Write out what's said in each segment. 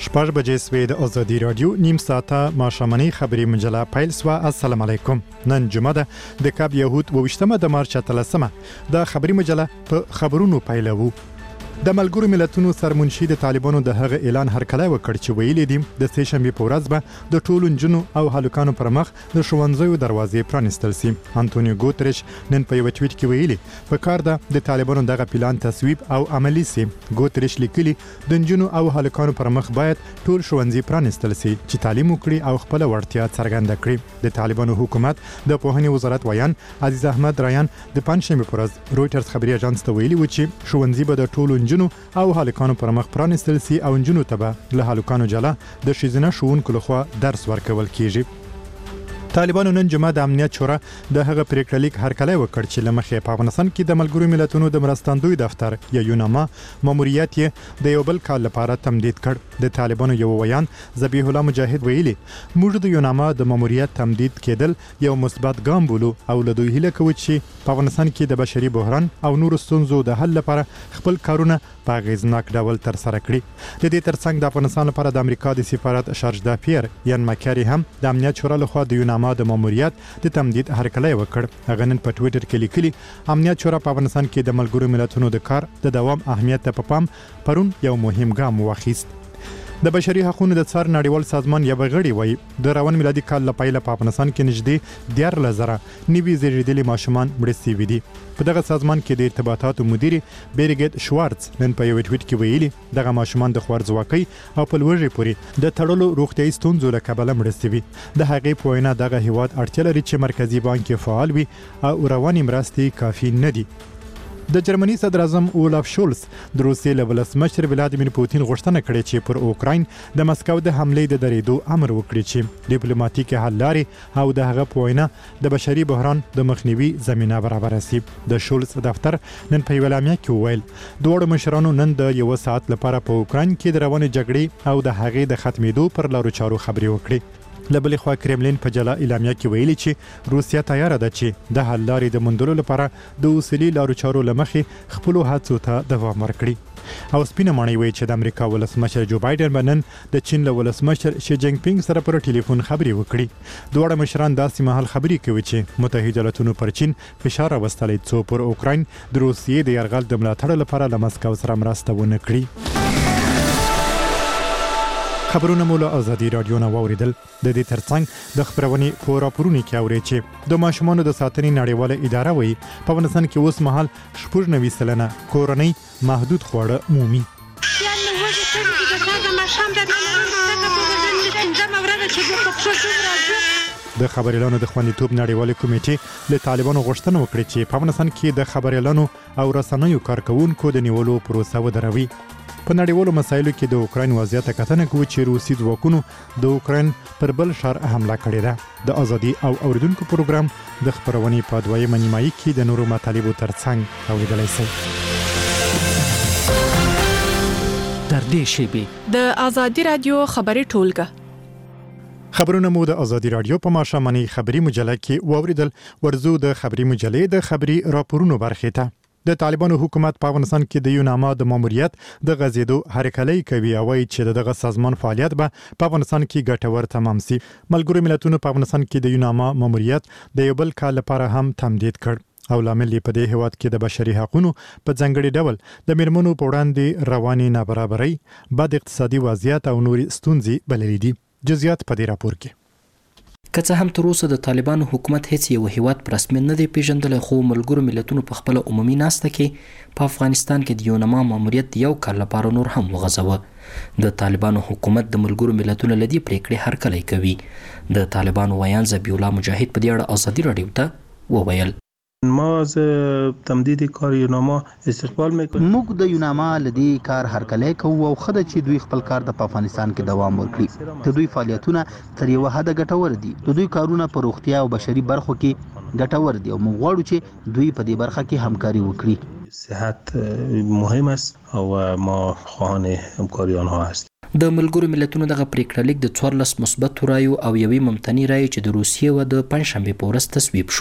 شپږ بجې سوې د ازادي رادیو نیم ساعته ماښامنۍ خبري مجله پیل سوه. السلام علیکم. نن جمعه ده د کاب یهود 28 د مارچ 13 د خبري مجله په خبرونو پیلوو. د ملګرو ملتونو سرمنشي د طالبانو د هغه اعلان هرکلی وکړ چې ویلي دي د سه شنبې په ورځ به د ټولو نجونو او هلکانو پر مخ د ښوونځیو دروازې پرانیستل سي. انټونیو ګوتریش نن په یو ټویټ کې ویلي په کار ده د طالبانو دغه پلان تصویب او عملی سي. ګوتریش لیکلي د نجونو او هلکانو پر مخ باید ټول ښوونځي پرانیستل سي چې تعلیم وکړي او خپل وړتیا څرګنده کړي. د طالبانو حکومت د پوهنې وزارت ویان عزیز احمد رایان د پنځشنبې پر ورځ رويټرز خبري اژانس ته ویلي و چې ښوونځي به د ټولو نجونو او هلکانو پر مخ پرانیستل سي او نجونو ته به له هلکانو جلا د ښځینه ښوونکو لخوا درس ورکول کیږي. طالبانو نن جمعه د امنیت شورا د هغه پریکړه لیک هرکلی وکړ چې لمخې په افغانستان کې د ملګرو ملتونو د مرستندوی دفتر یا یوناما ماموریت یې د یو بل کال لپاره تمدید کړ. د طالبانو یو ویان ذبیح الله مجاهد ویلي موږ د یوناما د ماموریت تمدید کېدل یو مثبت ګام بولو او له دوی هیله کوو چې په افغانستان کې د بشري بحران او نورو ستونزو د حل لپاره خپل کارونه په اغیزناک ډول ترسره کړي. د دې ترڅنګ د افغانستان لپاره د امریکا د سفارت شارج دافیر یان مکاری هم د امنیت شورا لخوا د یوناما د ماموریت د تمدید هرکلی وکړ. هغه نن په ټویټر کې لیکلي امنیت شورا په افغانستان کې د ملګرو ملتونو د کار د دوام اهمیت ته په پام پرون یو مهم ګام واخیست. د بشري حقوقو د څار نړیوال سازمان یو غړي وایي د روان میلادي کال لپاره په افغانستان کې نږدې 14,000 نوي زیږیدلي ماشومان مړه شوي دي. په دغه سازمان کې د ارتباطاتو مدیر بیرګټ شوارتز نن په یو ټویټ کې ویلي دغه ماشومان د خوارځواکۍ او په لوږې پورې د تړلو روغتیايي ستونزو له کبله مړه شوي. د هغې په وینا دغه هیواد اړتیا لري چې مرکزي بانک فعال وي او رواني مرستې کافي نه دي. د جرمني صدر اعظم اولاف شولز د روسیې له ولسمشر ولادیمیر پوتین غوښتنه کړې چې پر اوکراین د مسکو د حملې د درېدو امر وکړي چې ډیپلوماټیک حل لارې او د هغه په وینا د بشري بحران د مخنیوي زمينه برابره سي. د شولز دفتر نن په اعلامیه کې ویل دوه مشرانو نن د یو ساعت لپاره په اوکراین کې د روانې جګړې او د هغې د ختمېدو پر لارو چارو خبرې وکړي. لبلې خوا کرملین په جلا اعلامیه کې ویلي چې روسیا تیار ده چې د حل لارې د موندلو لپاره د اصلي لارو چارو لمخې خپل هڅو ته دوام ورکړي. او سپینه مانی وی چې د امریکا ولسمشر جو بایدن بنن د چین له ولسمشر شي جینګ پینګ سره پر ټلیفون خبرې وکړي. دوه مشران داسې مهال خبرې کوي چې متحده ایالاتونو پر چین فشار راوستلی څو پر اوکراین د روسیې د یرغل د ملاتړ لپاره له مسکو سره مرسته ونه کړي. خبرونه مو له ازادي رادیو نه واوریدل. د دې ترڅنګ د خبرونې په راپورونو کې اوري چې د ماشومانو د ساتنې نړیواله اداره وایي په افغانستان کې اوس مهال 90% کورنۍ محدود خواړه مومي. د خبريالانو د خوندیتوب نړیوالې کمیټې له طالبانو غوښتنه وکړه چې په افغانستان کې د خبريالانو او رسنیو کارکونکو د نیولو پروسه ودروي. په نړیوالو مسایلو کې د اوکراین وضعیت کتنه کوي چې روسي ځواکونو د اوکراین پر بل ښار حمله کړې ده. د ازادي او اوریدونکو پروګرام د خبرونې په دویمه نیمایي کې د نورو مطالبو ترڅنګ اوریدلای شئ. در دې شیبې د ازادي رادیو خبري ټولګه خبرونه مو د ازادي رادیو په ماښامنۍ خبري مجله کې واوریدل. ورزو د خبري مجلې د خبري راپورونو برخې ته. د طالبانو حکومت په افغانستان کې د یوناما د ماموریت د غزیدو هرکلی کوي او وايي چې دغه سازمان فعالیت به په افغانستان کې ګټور تمام سي. ملګرو ملتونو په افغانستان کې د یوناما ماموریت د یو بل کال لپاره هم تمدید کړ او لامل په دې هیواد کې د بشري حقوقو په ځانګړي ډول د میرمنو په وړاندې رواني نابرابرۍ، بد اقتصادي وضعیت او نوري ستونزې بللې دي. جزئیات په دې راپور کې. که څه هم تر اوسه د طالبانو حکومت هیڅ یو هیواد په رسمیت نه دی پیژندلی، خو ملګرو ملتونو په خپل عمومي ناسته کې په افغانستان کې د یوناما ماموریت یو کال لپاره نور هم وغځوه. د طالبانو حکومت د ملګرو ملتونو لدی پریکړې هرکلی کوي. د طالبانو ویان ذبیح الله مجاهد په دې اړه ازادي رادیو ته وویل ما از تمدید کار یوناما استقبال میکنیم. موږ د یوناما لدی کار هرکلی کوو او خدای چې دوی خپل کار د افغانستان کې دوام ورکړي. د دوی فعالیتونه تر یو حد ګټور دي. د دوی کارونه په روغتیا او بشري برخو کې ګټور دي او موږ غواړو چې دوی په دې برخه کې همکاري وکړي. صحت مهم است او ما خواهان همکاری آنها هستیم. د ملګرو ملتونو دغه پریکړه لیک د 14 مثبت رایو او یوې ممتنع رایې چې د روسیې و د پنځشنبې په ورځ تصویب شو.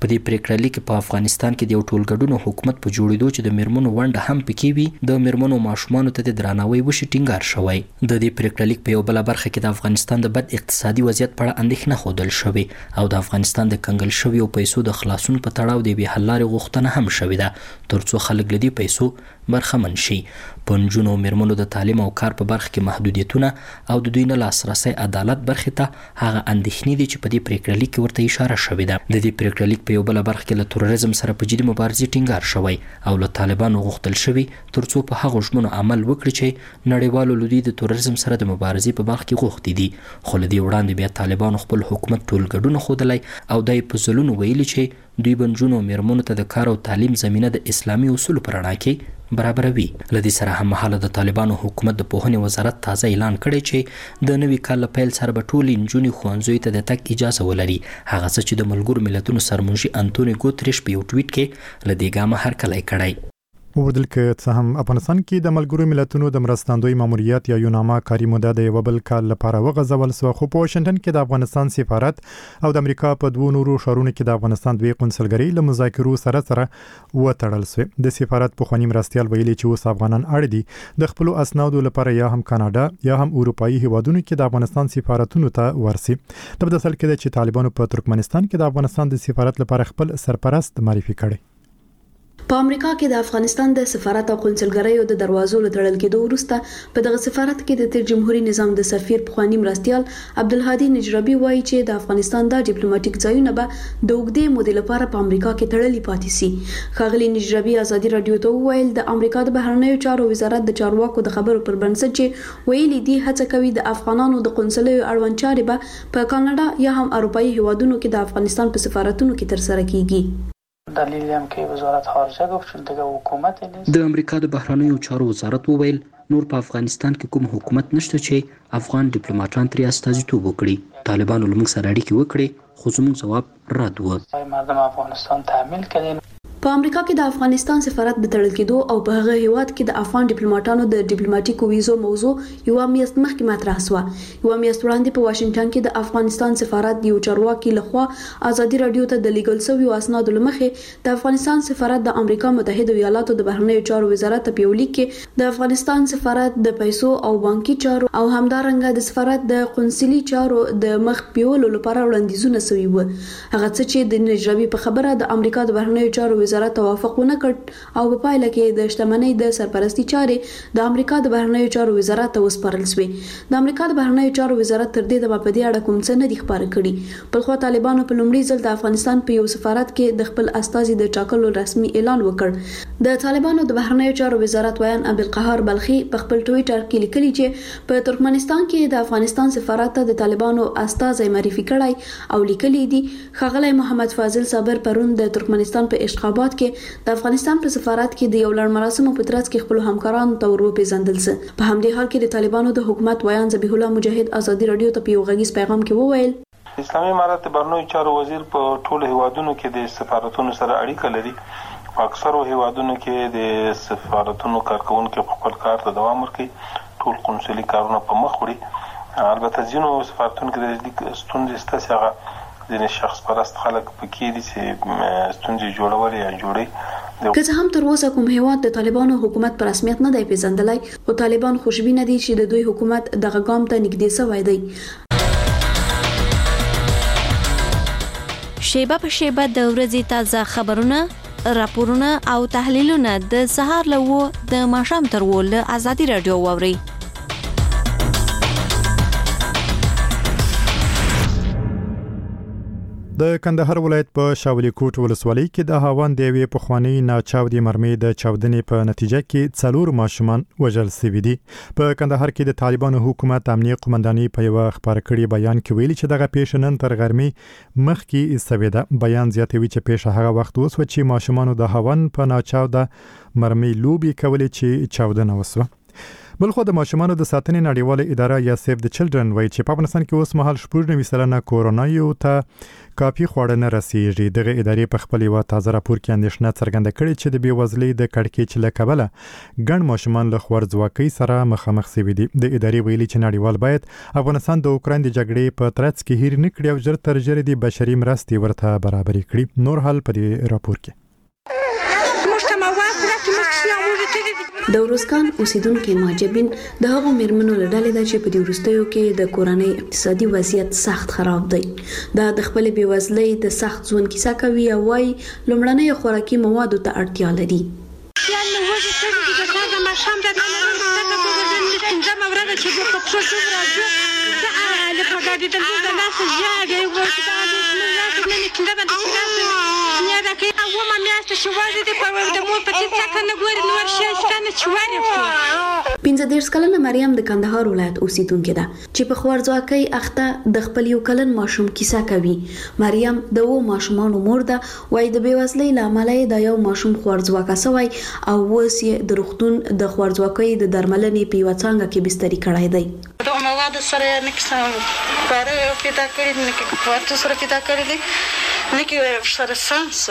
په دې پریکړه لیک په افغانستان کې د یو ټولګډون حکومت په جوړېدو چې د میرمنو ونډه هم پکې وي د میرمنو ماشومانو ته د درناوي وشي ټینګار شوی. د دې پریکړه لیک په یو بل برخه کې د افغانستان د بد اقتصادي وضعیت په اړه اندېښنه ښودل شوې او د افغانستان د کنګل شویو پیسو د خلاصون په تړاو د بې حل لارې غوښتنه هم شوې ده ترڅو خلک له دې پیسو برخمن شي. په نجونو او میرمنو د تعلیم او کار په برخه کې محدودیتونه او د دوی نه لاسرسي عدالت برخې ته هغه اندېښنې دي چې په دې پریکړه لیک کې ورته اشاره شوې ده. د دې پریکړه لیک په یو بل برخه کې له تروریزم سره په جدي مبارزې ټینګار شوی او له طالبانو غوښتل شوی ترڅو په هغه ژمنو عمل وکړي چې نړیوالو لودي د تروریزم سره د مبارزې په برخه کې غوښتي دي. خو له دې وړاندې بیا طالبانو خپل حکومت ټولګډون خوده او دای په ځلونو ویلي چې دوی بنجونو میرمنو ته د کار او تعلیم زمينه د اسلامي اصول پر اړه کې برابروي. لدې سره هم مهاله د طالبانو حکومت د پوهنې وزارت تازه اعلان کړی چې د نوي کال پیل سره به ټول نجونې ښوونځیو ته د تګ اجازه ولري. هغه څه چې د ملګرو ملتونو سرمنشي انټونی ګوتریش په یو ټویټ کې لدې ګامه هرکلی کړی. وبدل کې څه هم افغانستان کې د ملګرو ملتونو د مرستندوی ماموریت یا یوناما کاری موده د یو بل کال لپاره وغځول سو خو په واشنگټن کې د افغانستان سفارت او د امریکا په دوه نورو شهرونو کې د افغانستان دوی قونسلګری له مذاکرو سره وتړل سو. د سفارت په خوانیم راستیال ویلي چې اوس افغانان اړ دي د خپل اسنادو لپاره یا هم کاناډا یا هم اروپאי هیوادونو کې د افغانستان سفارتونو ته ورسي. د بدل کې چې طالبانو په ترکمنستان کې د افغانستان د سفارت لپاره خپل سرپرست معرفي کړي. په امریکا کې د افغانستان د سفارت او قونسلګریو د دروازو له تړل کېدو وروسته په دغه سفارت کې د تیر جمهوریت نظام د سفیر پخوانی مرستیال عبدالهادي نجربي وایي چې د افغانستان د ډیپلوماټیک ځایونه به د اوږدې مودې لپاره په امریکا کې تړلي پاتې سي. ښاغلي نجربي ازادي رادیو ته وویل د امریکا د بهرنیو چارو وزارت د چارواکو د خبرو پر بنسټ چې ویلي دي هڅه کوي د افغانانو د قونسلګریو اړوند چارې به په کاناډا یا هم اروپאי هیوادونو کې د افغانستان په سفارتونو کې ترسره کیږي. دلیل هم که وزارت خارجه گفت چون دیگه حکومت نیست. د امریکا د بهرنیو چارو وزارت وویل نور په افغانستان کې کوم حکومت نشته چې افغان ډیپلوماټان ترې استازیتوب وکړي. طالبانو له موږ سره اړیکې وکړي خو زموږ ځواب رد و. مردم افغانستان تحمیل کردیم. په امریکا کې د افغانستان سفارت د تړل کېدو او په هغه هیواد کې د افغان ډیپلوماټانو د ډیپلوماټیکو ویزو موضوع یو میاشت مخکې مطرح شوه. یو میاشت وړاندې په واشنگټن کې د افغانستان سفارت یو چارواکي لخوا ازادي رادیو ته د لیګل سوي اسنادو لمخې د افغانستان سفارت د امریکا متحده ایالاتو د بهرنیو چارو وزارت په یو لیک کې د افغانستان سفارت د پیسو او بانکي چارو او همدارنګه د سفارت د قونسلي چارو د مخ پیولو لپاره وړاندیزونه شوي وو. هغه څه چې د نجربي په خبره د امریکا د بهرنیو چارو وزارت توافق ونه کړ او په پایله کې د شتمنۍ د سرپرستی چارې د امریکا د بهرنیو چارو وزارت ته وسپارل شوې. د امریکا د بهرنیو چارو وزارت تر دې د په دې اړه کوم څه نه دي خبره کړي. په خو طالبانو په لومړي ځل د افغانستان په یو سفارت کې د خپل استازي د ټاکلو رسمي اعلان وکړ. د طالبانو د بهرنیو چارو وزارت ویان عبدالقهار بلخي په خپل ټوئیټر کې لیکلي چې په ترکمنستان کې د افغانستان سفارت ته د طالبانو استازي معرفي کړای او لیکلي دي ښاغلی محمد فاضل صابر پرون د ترکمنستان په اشخابات کې د افغانستان په سفارت کې د یو لړ مراسمو په ترڅ کې خپل همکارانو ته وروپېژندل شو. په همدې حال کې د طالبانو د حکومت ویان ذبیح الله مجاهد ازادي رادیو ته په یو غږیز پیغام کې وویل اسلامي امارات بهرنیو چارو وزیر په ټولو هیوادونو کې د سفارتونو سره اړیکه لري. په اکثرو هیوادونو کې د سفارتونو کارکونکو خپل کار ته دوام ورکوي. ټول قونسلي کارونه په مخ وړي. البته ځینو سفارتونو کې د ستونزې ستاسو هغه د شخص پرست خلک پکې دي چې ستونزې جوړول یا جوړي. که څه هم تر اوسه کوم هیواد د طالبانو حکومت پر رسمیت نه دی پیژندلی او طالبان خوشبینه دي چې د دوی حکومت دغه ګام ته نږدې شوی دی. شیبه په شیبه د ورځې تازه خبرونه، راپورونه او تحلیلونه د سهار له 9 د ماښام تر 10 له ازادي رادیو واورئ. د کندهار ولایت په شاولی کوټ ولسوالۍ کې د هاوند د یوې پخوانۍ ناچاودې مرمۍ د چاودنې په نتیجه کې 4 ماشومان وژل شوي دي. په کندهار کې د طالبانو حکومت امنیه قومندانۍ په یو خبر کړي بیان کې ویلي چې دغه پیښه نن تر غرمې مخکې سوي ده. بیان زیاتوي چې پیښه هغه وخت وسوه چې ماشومان د هاوند په ناچاوده مرمۍ لوبي کولې چې چاودنه وسوه. بلخو د ماشومانو د ساتنې نړیواله اداره یا سیف د چلډرن وایي چې په افغانستان کې اوس مهال 90% کورونا یو ته کافي خواړه نه رسیږي. دغه ادارې په خپل یو تازه راپور کې اندېښنه څرګنده کړې چې د بېوزلۍ د کړکېچ له کبله ګڼ ماشومان له خوارځواکۍ سره مخامخ شوي دي. د ادارې ویلي چې نړیوال باید افغانستان د اوکراین د جګړې په ترڅ کې هیر نه کړي او ژر تر ژره د بشري مرستې ورته برابرې کړي. نور حال په دې راپور کې. د ورسکان اوسیدونکو مهاجرین د هغو میرمنو له ډلې ده چې په دې وروستیو کې د کورنۍ اقتصادي وضعیت سخت خراب دی. دا د خپل بېوزلۍ د سخت ژوند کیسه کوي او وايي لومړنۍ خوراکي موادو ته اړتیا لري. پنځه دېرش کلنه مریم د کندهار ولایت اوسیدونکې ده چې په خوارځواکۍ اخته د خپل یو کلن ماشوم کیسه کوي. مریم د وو ماشومانو مور ده. وايي د بېوزلۍ له امله د یو ماشوم خوارځواکه شوی او اوس یې د روغتون د خوارځواکۍ د درملنې په یوه څانګه کې بستري کړی دی. د مواد سره نه کیسه کار پیدا کړی نه کې کوټ سره پیدا کړی دی نه کې سره سانس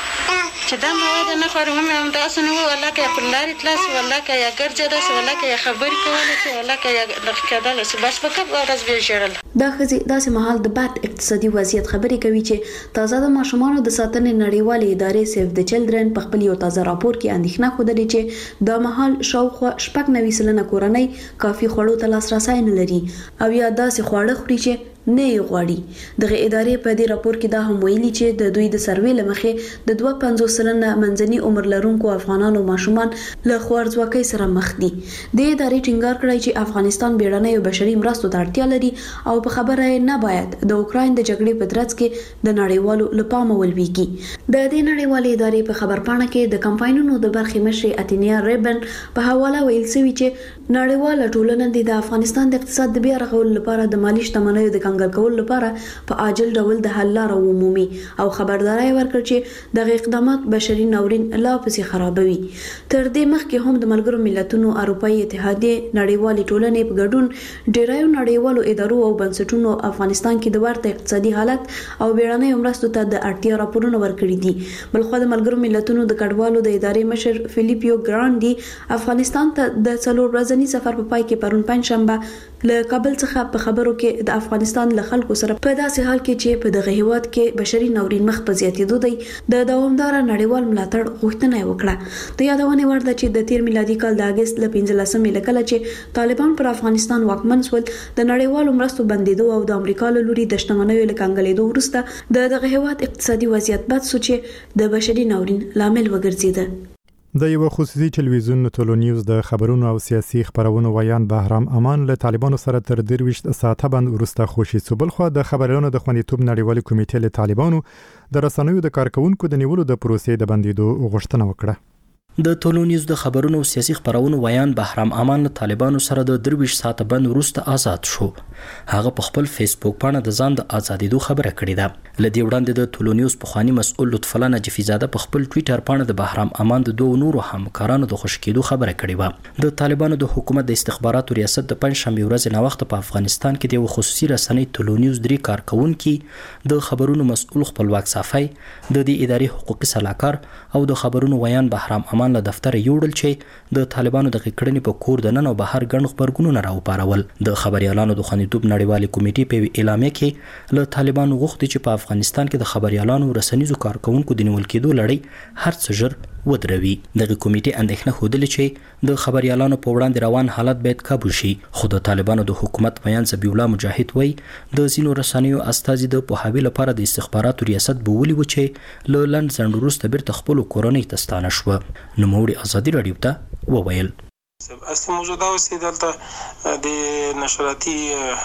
چې دا مواد نه خورم هم تاسو نو ولا کې په لارې تلاس ولا کې یا ګرځا ده ولا کې خبرې کوله چې ولا کې د کېدل چې بس په کب ورځ به جوړل. دا خزي داسې مهال د بد اقتصادي وضعیت خبرې کوي چې تازه د ماشومانو د ساتنې نړیوالې ادارې سیف د چلډرن په خپل یو تازه راپور کې اندېښنه خوده چې د مهال شاوخوا 90% کورنۍ کافي خوړو ته لاسرسی نه لري او یا داسې خواړه خوري چې نه یې غواړي. دغه ادارې په دې راپور کې دا هم ویلي چې د دوی د سروې لمخې د 52 سلنه منځني عمر لرونکو افغانانو ماشومان له خوارځواکۍ سره مخ دي. د ادارې ټینګار کړی چې افغانستان بیړنۍ بشري مرستو ته اړتیا لري او په خبره نه باید د اوکراین د جګړې په ترڅ کې د نړیوالو لپاره ولويږي. د دې نړیوالې ادارې په خبرپاڼه کې د کمپاینونو د برخې مشر اتینیا ریبن په حواله ویل شوی چې نړیواله ټولنه د افغانستان د اقتصاد د بیا رغولو لپاره د مالی شتمنیو د کنګل کولو لپاره په عاجل ډول د حل لاره ومومي او خبرداري ورکړي چې دغه اقدامات بشري ناورین لا پسې خرابوي. تر دې مخکې هم د ملګرو ملتونو اروپאי اتحادیه نړیوالې ټولنې په ګډون ډیرایو نړیوالو ادارو او بنسټونو افغانستان کې د ورته اقتصادي حالت او بیړنۍ مرستو ته د اړتیا راپورونه ورکړي دي. بلخو د ملګرو ملتونو د کډوالو د ادارې مشر فلیپیو ګراندي افغانستان ته د 4 ورځني سفر په پای کې پرون پنځشنبه له کابل څخه په خبرو کې د افغانستان له خلکو سره په داسې حال کې چې په دغه هیواد کې بشري ناورین مخ په زیاتېدو دی د دوامدار نړیوال ملاتړ غوښتنه وکړه. د یادونې وړ ده چې د 13 میلادي کال د اگست ل 15 کله چې طالبان پر افغانستان واکمن شول د نړیوالو مرستو بندیدو او د امریکا له لوري د شتمنیو له کنګلېدو وروسته دغه هیواد اقتصادي وضعیت بد شو چې د بشري ناورین لامل وګرځیده. د یو خصوصي ټلویزیون ټولو نیوز د خبرونو او سیاسي خبرونو ویان بهرام امان له طالبانو سره تر 23 ساعته باندې ورسته خوشي سو. خو د خبرونو د خوندیتوب نړیوالې کمیټې له طالبانو د رسنیو د کارکونکو د نیولو د پروسې د بندیدو غوښتنه وکړه. د ټولو نیوز د خبرونو او سیاسي خبرونو ویان بهرام امان له طالبانو سره د 23 ساعته بند وروسته آزاد شو. هغه په خپل فیسبوک باندې د ځان د آزادیدو خبره کړې ده. لدی وړاندې د ټولو نیوز پخوانی مسؤل لطف الله نجفیزاده په خپل ټوئیټر باندې د بهرام امان د دوه نورو همکارانو د خوشکېدو خبره کړې و. د طالبانو د حکومت د استخباراتو ریاست د پنځشنبه ورځ نه وخت په افغانستان کې د خصوصي رسنۍ ټولو نیوز 3 کارکونکو د خبرونو مسؤل خپلواک صحافي د دې ادارې حقوقي صلاحکار او د خبرونو ویان بهرام امان له دفتر یوړل چې د طالبانو د کړنې په کور د نن او بهر ګڼ خبرګونونه راوپارول. د خبريالانو د خوندیتوب نړیوالې کمیټې په اعلامیه کې له طالبانو غوښتي چې په افغانستان کې د خبريالانو رسنیزو کارکونکو د نیول کېدو لړۍ هر څه ژر ودروي. دغه کمیټې اندېښنه خوده چې د خبريالانو په وړاندې روان حالت باید قابو شي. خو د طالبانو د حکومت بیان زبی الله مجاهد وای د زینو رسنیو استازي د پوهاوی لپاره د استخباراتو ریاست بوولي و چې له لند ځند وروسته بیرته خپل کورنۍ ته ستانه شو. نو موري ازادي رادیو ته وویل اصلي موضوع دا اوسې دلته د نشراتي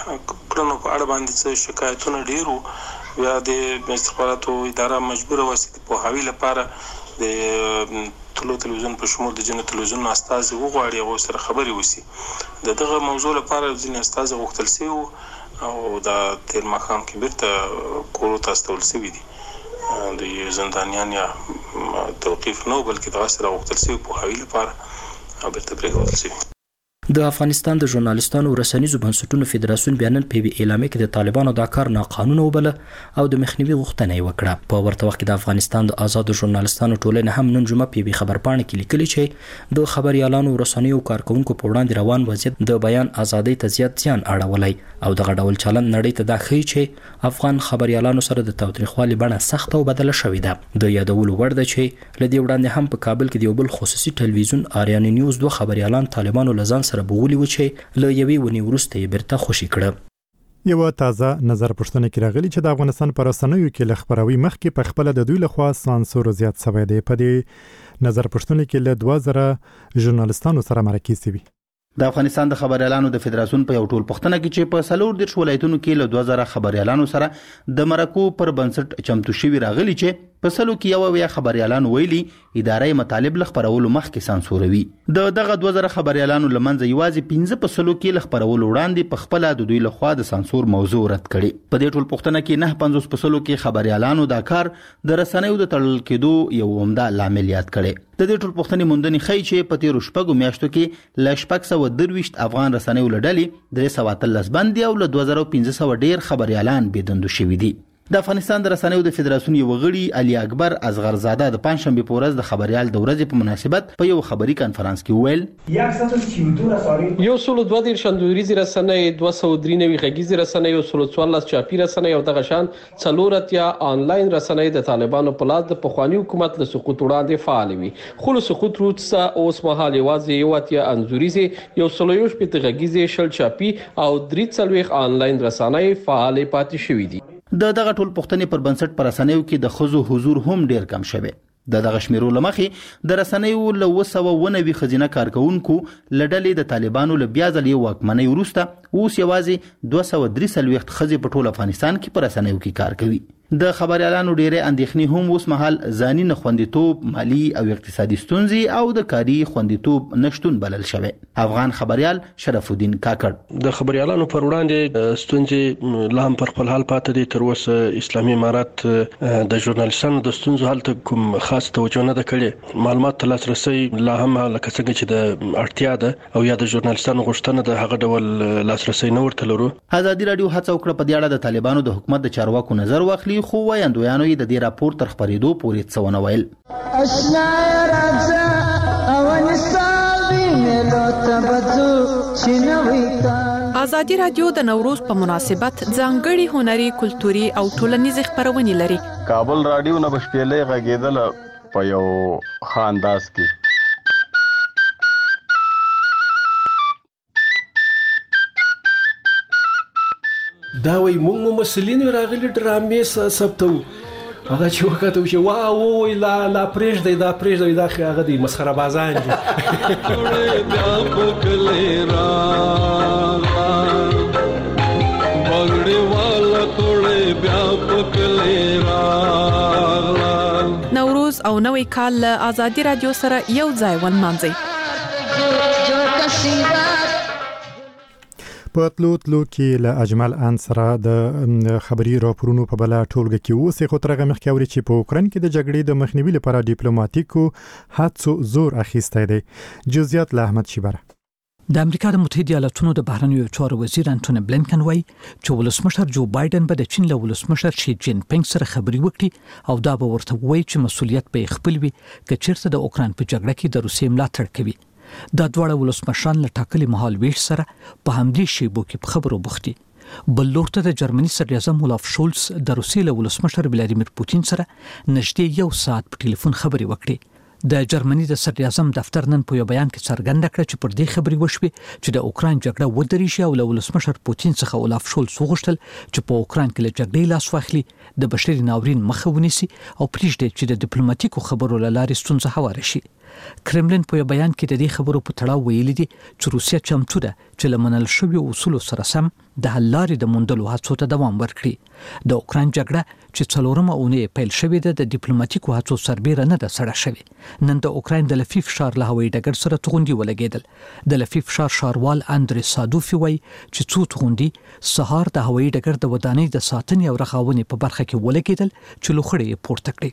کړنو په اړه باندې شکایتونه ډیرو یا د استخباراتو اداره مجبوره وسیله په حواله لپاره د ټولو تلویزیون په شمول د جنو تلویزیون استاد وغواړي او سره خبري وسی. دغه موضوع لپاره ځینې استاد غوښتل سي او د تیر مخام کې بیرته کورو ته استول سي دي. د زندانیان یا توقيف نو بلکې د سره غوښتل سي په حواله لپاره او بیرته پرېښودل سي. د افغانستان د ژورنالیستانو رسنیزو بنسټونو فدراسیون بیانن په اعلامیه کې د طالبانو د کار ناقانونه وبله او د مخنیوي غوښتنه یې وکړه. په ورته وخت کې د افغانستان د آزاد ژورنالیستانو ټولنې هم نن جمعه په خبرپاڼه کې لیکلي چې د خبريالانو رسنیو کارکونکو په وړاندې روان وضعیت د بیان ازادۍ ته زیات زیان اړولی او دغه ډول چلند نړۍ ته دا ښیي چې افغان خبريالانو سره د تاوتریخوالي بڼه سخت او بدله شوې ده. د یادولو وړ ده چې لدې وړاندې هم په کابل کې د یو بل خصوصي ټلویزیون آریان نیوز 2 خبريالان طالبانو لزان سره بوغلي و چې له یوې ونی ورسته یې برته خوشي کړه. یو تازه نظر پوښتنه کې راغلی چې د افغانستان پر رسنیو کې ل خبروي مخکې په خپل د دوی لخوا سانسور زیات شوی دی. په دې نظر پوښتنه کې له 2000 ژورنالیستانو سره مرکه شوی. د افغانستان د خبريالانو د فدراسیون په یو ټول پښتنه کې چې په 40 ولایتونو کې له 2000 خبريالانو سره د مرکو پر بنسټ چمتو شوی راغلی چې په سلو کې یو ویا خبريالانو ویلي ادارې مطالب لخبرولو مخکې سانسوروي. دغه 2000 خبريالانو لمنځه یوازې 15 په سلو کې لخبرولو وړاندې په خپل د دوی لخوا د سانسور موضوع رد کړي. په دې ټول پښتنه کې 950 په سلو کې خبريالانو دا کار د رسنیو د تړل کېدو یو عمده لامل یاد کړي. د دې ټول پښتنې موندنې ښیي چې په تیرو شپږو میاشتو کې ل 623 افغان رسنیو لړلې 313 بندي او ل 2500 ډیر خبريالان بيدندو شوي دي. د افغانستان د رسنیو د فدراسیون یو غړي علي اکبر اصغرزاده د پنځشنبه په ورځ د خبريال د ورځې په مناسبت په یو خبري کانفرنس کې ویل یو سلو 2 شندوريزي رسنۍ 293 غږیزي رسنۍ او 14 چاپی رسنۍ او دغه شان څلورتیا آنلاین رسنۍ د طالبانو په لاس د پخوانی حکومت له سقوط وړاندې فعال وي. خو له سقوط وروسته اوس مهال یوازې یو اتیا انزوريزي یو سلويش په غږیزي شل چاپی او 3 آنلاین رسنۍ فعال پاتې شوې دي. دغه ټول پښتنې پر بنسټ پر رسنیو کې د خزو حضور هم ډیر کم شوی. دغه شمیرو لمخې د رسنیو له 290 خزینه کارکونکو لړلې د طالبانو له بیا ځلې واکمنۍ وروسته اوس یوازې 243 خزې په ټول افغانستان کې پر رسنیو کې کار کوي. د خبريالانو ډېرې اندېښنې هم اوس مهال ځاني نه خوندیتوب، مالی او اقتصادي ستونزې او د کاري خوندیتوب نشټون بلل شوی. افغان خبريال شرف الدین کاکړ د خبريالانو پر وړاندې ستونزې لا هم پر خپل حال پاتې دي. تر اوسه اسلامي امارات د ژورنالیستانو د ستونزو حل ته کوم خاص توجه نه کړې. معلومات ته لاسرسي لا هم لکه څنګه چې د اړتیا ده او یا د ژورنالیستانو غوښتنه د هغه ډول لاسرسي نه ورته لرو. ازادي رادیو هڅه وکړه په دې اړه د طالبانو د حکومت د چارواکو نظر واخلي، خو وایندویانو یې د دې راپور تر خبرېدو پورې څه ونه ویل. ازادي رادیو د نوروز په مناسبت ځانګړي هنري، کلتوري او ټولنیز خبرونه لري. کابل رادیو نه بشپېلې غږیدل په یو خانداس کې. دا وای موږ مسلین راغلي ډرامې ثبتو هغه چې وکړو چې واو لا پرېږدي دا هغه دی مسخره بازان دي. بیا پکلې را بغړې والا ټوړې بیا پکلې را. نوروز او نوې کال له ازادي رادیو سره یو ځای ونمانځي. په تلو کې له اجمل ان سره د خبري راپورونو په بل ټولګه کې اوسې خو ترغه مخکې اوري چې په اوکران کې د جګړې د مخنیوي لپاره ډیپلوماټیکو هڅو زور اخیسته دی. جزئیات له احمد شیبره. د امریکا د متحده ایالاتونو د بهرنیو چارو وزیر انټونی بلینکن وایي چې ولسمشر جو بایدن به د چین له ولسمشر شي جین پینګ سره خبري وکړي او دا به ورته وایي چې مسؤلیت به خپل وي که چیرته د اوکران په جګړه کې د روسیې ملاتړ کوي. دا دواړه ولسمشران له ټاکلي مهال ویش سره په همدې شیبو کې په خبرو بوختي. بل لور ته د جرمني صدر اعظم اولاف شولز د روسیې له ولسمشر ولادیمیر پوتین سره نږدې 1 ساعت په ټلیفون خبري وکړي. د جرمني د صدر اعظم دفتر نن په یو بیان کې څرګنده کړه چې پر دې خبري وشوي چې د اوکران جګړه ودرېږي او له ولسمشر پوتین څخه اولاف شولز وغوښتل چې په اوکران کې له جګړې لاس واخلي، د بشري ناورین مخه ونیسي او پرېږدي چې د ډیپلوماټیکو خبرو له لارې ستونزه هواره شي. کرملین په بیان کې د دې خبرو په تړاو ویلي دي چې روسیا چمتو ده چې له منل شویو اصولو سره سم د حل لارې د موندلو هڅو ته دوام ورکړي. د اوکران جګړه چې 4مه اونۍ پیل شوې ده د ډیپلوماټیکو هڅو سربېره نه ده سړه شوې. نن د اوکران د لفیف ښار له هوایي ډګر سره توغندي ولګېدل. د لفیف ښار ښاروال اندري سادوفي وایي چې څو توغندي سهار د هوایي ډګر د ودانۍ د ساتنې او رغاونې په برخه کې ولګېدل چې لوخړې پورته کړې.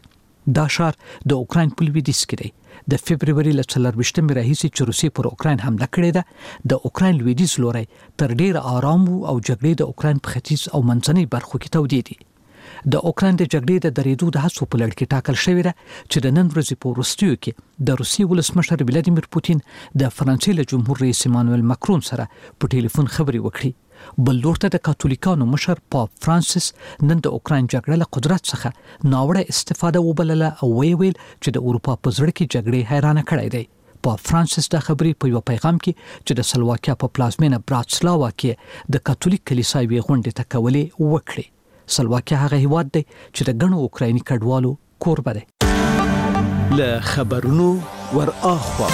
دا ښار د اوکراین په لویدیځ کې دی. د فبرवरी له 24 راهیسې چې روسیې پر اوکراین حمله کړې ده، د اوکراین لویدیځ لوري تر ډیر آرام او جګړې د اوکراین په ختیځ او منځنۍ برخو کې تودې دي. د اوکراین د جګړې د درېدو د هڅو په لړ کې ټاکل شوې ده چې د نن ورځې په وروستیو کې د روسیې ولسمشر ولادیمیر پوتین د فرانسې له جمهور رئیس ایمانوئل ماکرون سره په ټلیفون خبرې وکړي. بل لور ته د کاتولیکانو مشر پاپ فرانسیس نن د اوکراین جګړې له قدرت څخه ناوړه استفاده وبلله او ویل چې د اروپا په زړه کې جګړې حیرانه کړې دی. پاپ فرانسیس د خبرې په یو پیغام کې چې د سلواکیا په پلازمینه براتسلاوا کې د کاتولیک کلیساوي غونډې ته کولې وکړي. سلواکیا هغه هیواد دی چې د ګڼو اوکرایني کډوالو کوربه دی. له خبرونو ور اخوا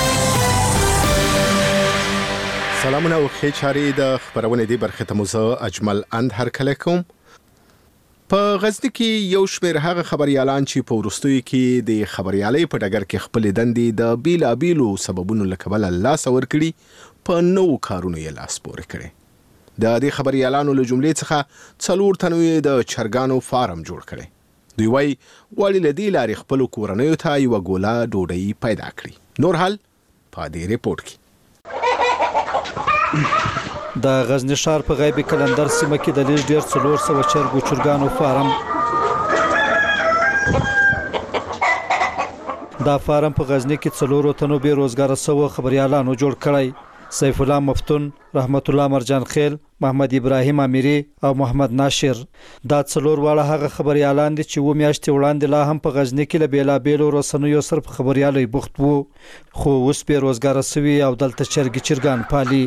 سلامونه او ښه چاري د خبرونه دی برخه ته موزه اجمل اند هر کله کوم. په غزنی کې یو شمېر هغه خبريالان چې په ورستوي کې د خبريالۍ په ډګر کې خپل دندې د بیلابیلو سببونو لکبل الله سور کړي په نو کارونو یې لاس پورې کړي. د دې خبريالانو له جملې څخه 4 تنوي د چرګانو فارم جوړ کړي. دوی وايي وړي لدی لاري خپل کورنیو ته یو ګولا ډوډۍ پیدا کړي. نور حال په دې ریپورت کې. د غزنی ښار په غیبی کلندر سیمه کې د لیږ ډیر 400 چرګانو فارم. دا فارم په غزنی کې 4 تنو بې روزګار سوو خبريالانو جوړ کړی. سیف الله مفتون، رحمت الله مرجان خیل، محمد ابراهیم امیری او محمد ناشر دا 4 واړه هغه خبريالان دي چې و میاشتې وړاندې لا هم په غزنی کې له بیلابیلو رسنیو سره په خبريالۍ بوخت وو، خو اوس بې روزګار سوي او دلته چرګان پالي.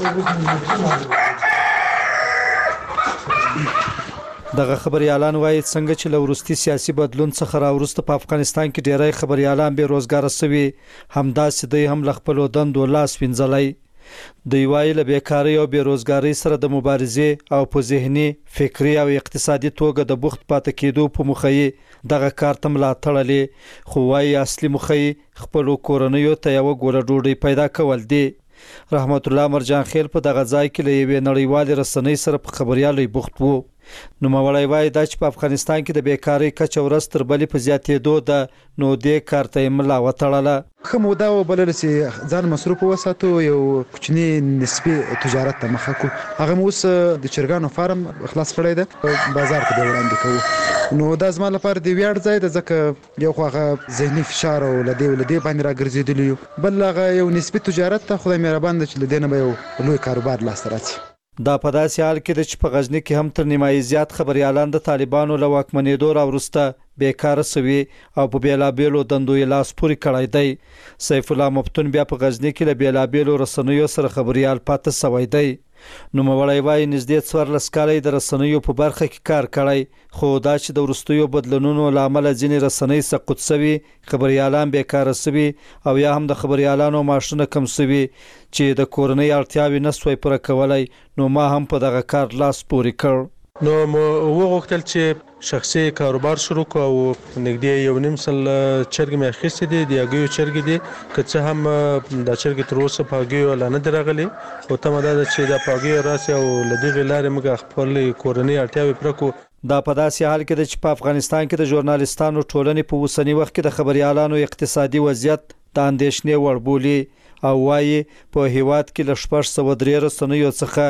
دغه خبريالان وایي څنګه چې له وروستي سیاسي بدلون څخه راوروسته په افغانستان کې ډېری خبريالان بې روزګار سوي، همداسې دوی هم له خپلو دندو لاس وینځلی. دوی وایي له بیکارۍ او بیروزګارۍ سره د مبارزې او په ذهني، فکري او اقتصادي توګه د بوخت پاتې کېدو په موخه یې دغه کار ته ملا تړلې، خو وایي اصلي موخه یې خپلو کورنیو ته یوه ګوله ډوډۍ پیدا کول دي. رحمت الله مرجان خیل په دغه ځای کې له یوې نړیوالې رسنۍ سره په خبريالۍ بوخت وو. نوموړی وایي دا چې په افغانستان کې د بیکارۍ کچه ورځ تر بلې په زیاتېدو ده، نو دې کار ته یې ملا وتړله. ښه موده وبلله چې ځان مصروف وساتو، یو کوچنی نسبي تجارت ته مخه کړو. هغه مو اوس د چرګانو فارم خلاص کړی ده، بازار ته به وړاندې کوو. نو دا زما لپاره د ویاړ ځای ده، ځکه یو خو هغه ذهني فشار او له دې باندې راګرځېدلی یو، بل هغه یو نسبي تجارت ته خدای مهربان ده چې له دې نه به یو لوی کاروبار لاسته راځي. دا په داسې حال کې ده چې په غزنی کې هم تر نیمایي زیات خبريالان د طالبانو له واکمنېدو راوروسته بیکاره سوي او په بیلابیلو دندو یې لاس پورې کړی دی. سیف الله مفتون بیا په غزنی کې له بیلابیلو رسنیو سره خبريال پاتې سوی دی. نوموړی وایي نږدې 14 کاله د رسنیو په برخه کې کار کړی، خو دا چې د وروستیو بدلونونو له امله ځینې رسنۍ سقوط سوي، خبريالان بیکاره سوي او یا هم د خبريالانو معاشونه کم سوي چې د کورنۍ اړتیاوې نه سوی پوره کولی، نو ما هم په دغه کار لاس پورې کړ. نو وغوښتل چې شخصي کاروبار شروع کړو او نږدې 1.5 سل چرګ مې اخیستې دي، د هګیو چرګې دي، که څه هم دا چرګې تر اوسه په هګیو لا نه دي راغلي، خو تمه دا ده چې دا په هګیو راسي او له دغې لارې موږ خپلې کورنۍ اړتیاوې پوره کړو. دا په داسې حال کې ده چې په افغانستان کې د ژورنالستانو ټولنې په اوسني وخت کې د خبريالانو اقتصادي وضعیت د اندېښنې وړ بولي او وایي په هیواد کې له 603 رسنیو څخه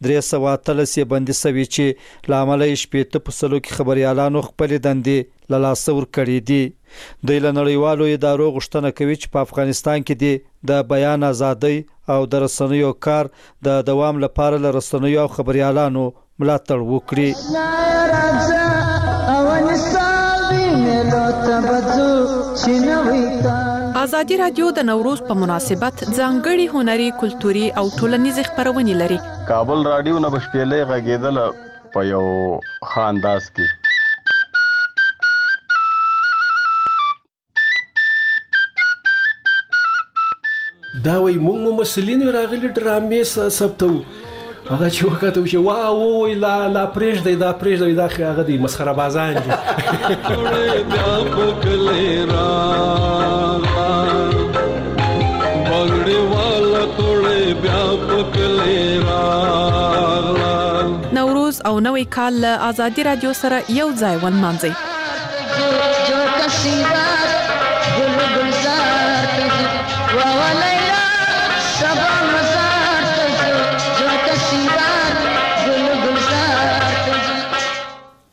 313 یې بندي سوي چې له امله یې 80% کې خبريالانو خپلې دندې له لاسه ورکړې دي. دوی له نړیوالو ادارو غوښتنه کوي چې په افغانستان کې د بیان ازادۍ او د رسنیو کار د دوام لپاره له رسنیو او خبريالانو ملاتړ وکړي. ازادي رادیو د نوروز په مناسبت ځانګړي هنري، کلتوري او ټولنیزې خبرونه لري. کابل رادیو نه بشپېلې غږیدل په یو خانداس کې. دا وایي موږ ممثلین راغلي ډرامې ثبتو، هغه چې وکړو چې واو لا پرېږدئ دا هغه دی مسخره بازان دي. نوروز او نوی کال له ازادي رادیو سره یو ځای ونمانځئ.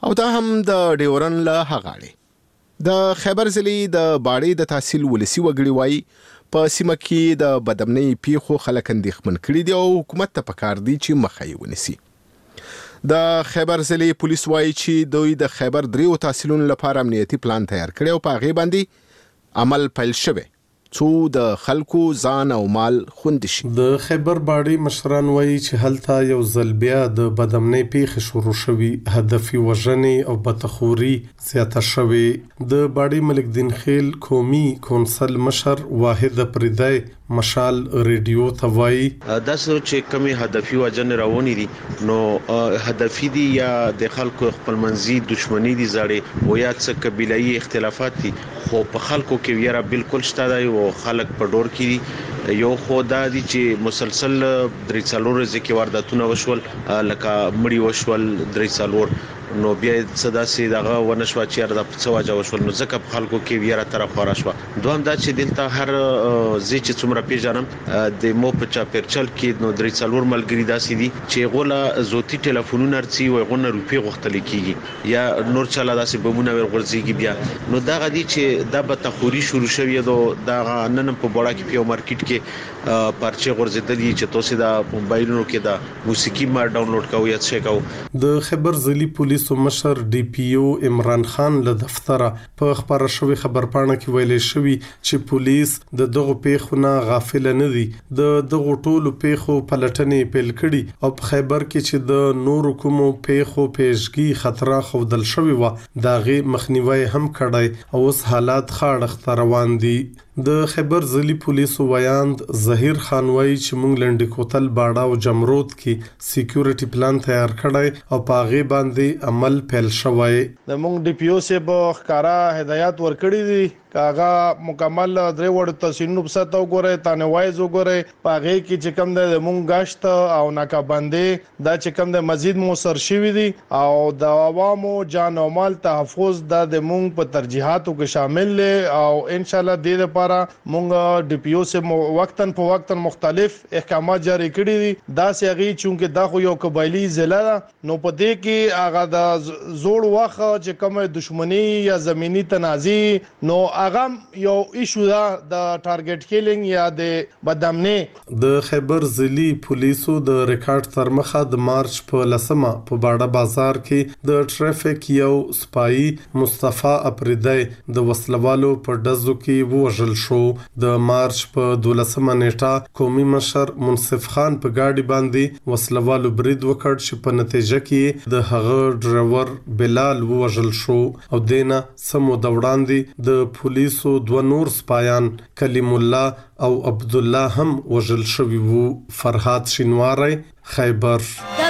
او دا هم د ډیورن له هغاړي د خیبر ضلع د باړې د تحصیل ولسی وګړي وای په سیمه کې د بدامنۍ پیښو خلک اندېښمن کړي دي او حکومت ته پکار دي چې مخه یې ونیسي. د خیبر ضلع پولیس وایي چې دوی د خیبر دریو تحصیلونو لپاره امنیتي پلان تیار کړی او په هغې باندې عمل پیل شوی څو د خلکو ځان او مال خوندي شي. د خیبر باړې مشران وایي چې هلته یو ځل بیا د بدامنۍ پیښې شروع شوي، هدفي وژنې او بدخوري زیاته شوې. د باړې ملک دین خیل قومي کونسل مشر واحد پردای مشال ریډیو ته وایي داسې چې کمی هدفي وژنې روانې دي نو هدفي دي یا د خلکو خپلمنځي دښمنۍ دي زړې او یا څه قبیلایي اختلافات دي، خو په خلکو کې ویره بالکل شته دی او خلک په ډور کې دي. یو خو دا دي چې مسلسل 3-4 ورځې کې وارداتونه وشول، لکه مړی وشول 3-4 نو بیا صدا سي دغه ونشوا چې د څه واجه وشول نو ځکه په خلکو کې ویره طرف خورا شو. دوهم دا چې دلته هر زی چې څومره پیژنم د مو په چا پرچل کې نو 3-4 ملګری داسې دي چې غوله زوتی ټلیفونونه رچی وي غونه روپی غوښتل کیږي یا نور چلا داسې بمونه ورغورځيږي بیا نو دا غدي چې دا به تخوري شروع شوی دا نن په بوړه کې په مارکیټ کې پرچه غورځېدلی چې تاسو دا موبایلونو کې دا موسیقي ما ډاونلوډ کوو یا څه کوو. د خیبر ضلع پولیسو مشر ډي پی او عمران خان له دفتره په خبره شوی خبرپاڼه کې ویلي شوی چې پولیس د دغه پیښو نه غافل نه دي، د دغه ټولو پیښو پلټنې پیل کړي او په خیبر کې چې د نورو کومو پیښو پیشګي خطر خودل شوی و داغه مخنیوي هم کړی او اوس حالات خاړه روان دي. د خیبر ضلع پولیسو ویاند ظهیر خان وایي چې موږ لنډی کوتل باړه او جمرود کې سکیورټي پلان تیار کړی او په هغه باندې عمل پیل شوی. د موږ ډي پی او سه په ښکارا هدایت ورکړي دي کاغه مکمل درې وړ تحصیلونو په ساتو غوړې تانه وایز وګورې پاغه کې چې کوم د مونږ غشت او ناکابندې دا چې کوم د مزید موثر شوی دي او د عوامو جان او مال تحفظ د مونږ په ترجیحاتو کې شامل لې او ان شاء الله د لپاره مونږ ډي پی او سه وقتن په وقتن مختلف احکامات جاری کړی دي. دا سیغي چونکه دا خو یو قبایلی ضلع نو په دې کې هغه د زوړ وخت چې کوم دښمنی یا زمینی تنازع نو اغم یو ایشو دا د ټارګټ کیلینګ یا د بدامنۍ. د خیبر ضلع پولیسو د ریکارډ تر مخه د مارچ په 10 په باړه بازار کې د ټریفیک یو سپایي مصطفی اپریدای د وسلوالو په ډزو کې وژل شو. د مارچ په 12 نیټه قومي مشر منصف خان په گاډي باندې وسلوالو برید وکړ چې په نتیجه کې د هغه ډرایور بلال وژل شو او دینه سمو د وړاندې د پولیسو 2 نور سپایان کلیم الله او عبد الله هم وژل شوی وو. فرهاد شینواری خیبر.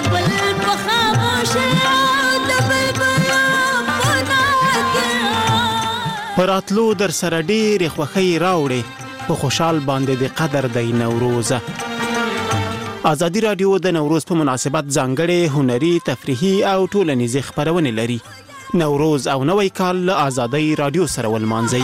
پراتلو در سره ډېر خوښي راوړي په خوشحال باندې د قدر د نوروز. ازادي رادیو د نوروز په مناسبت ځانګړې هنري تفریحي او ټولنیزې خبرونه لري. نوروز او نوی کال له ازادي رادیو سره ولمانځي.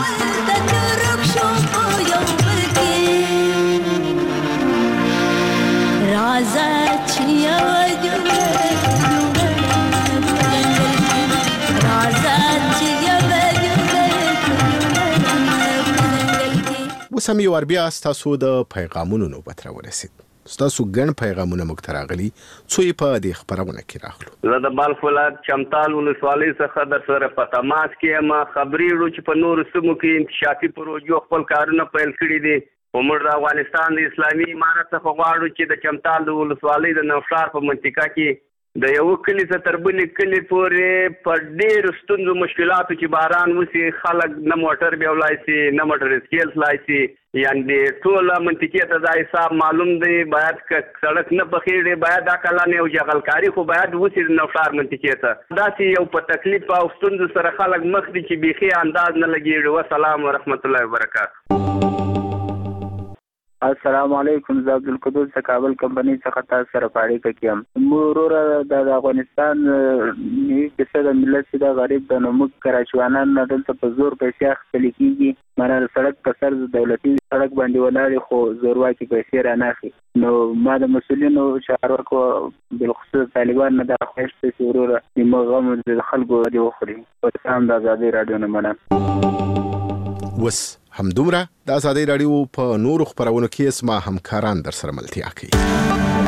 اوس هم یو بیا ستاسو د پیغامونو نوبت راورسید. ستاسو ګڼ پیغامونه موږ ته راغلي څو یې په دې خبرونه کې راغلو. زه د بلخ ولایت چمتال ولسوالۍ څخه در سره په تماس کې یم. خبرې وړو چې په نورو سیمو کې انکشافي پروژو خپل کارونه پیل کړي دي. موږ د افغانستان د اسلامي امارت څخه غواړو چې د چمتال د ولسوالۍ د نوښار په منطقه کې د یو کلی څخه تر بلې کلي پورې په ډېرو ستونزو مشکلاتو چې باران وسي خلک نه موټر بیولای شي نه موټر اسکیل تلای شي یعنی ټوله منطقې ته دا حساب معلوم دی. باید سړک نه بخیږي باید عقلانه او جغلکاری خو باید وسي د نوښار منطقې ته داسې یو په تکلیف او ستونزو سره خلک مخ دي چې بیخي انداز نه لګیږي. والسلام ورحمت الله وبرکاته. السلام علیکم. زه عبدالقدوس د کابل کمپنۍ څخه تاسو سره په اړیکه کې یم. موږ د افغانستان نیوي کیسه د ملت چې د غریب د نمک کراچوانان نه دلته په زور پیسې اخیستل کېږي. مانه د سړک په سر دولتي سړک باندې ولاړې خو زورواکي پیسې را نه اخلي. نو ما د مسؤلینو چارواکو بالخصوص طالبان نه دا خواهش دی چې وروره زموږ غم د خلکو دې وخوري. په هم د ازادۍ راډیو نه مننه. وس همدومره د ازادۍ راډیو په نورو خپرونو کې اسما همکاران در سره ملتیا کوي.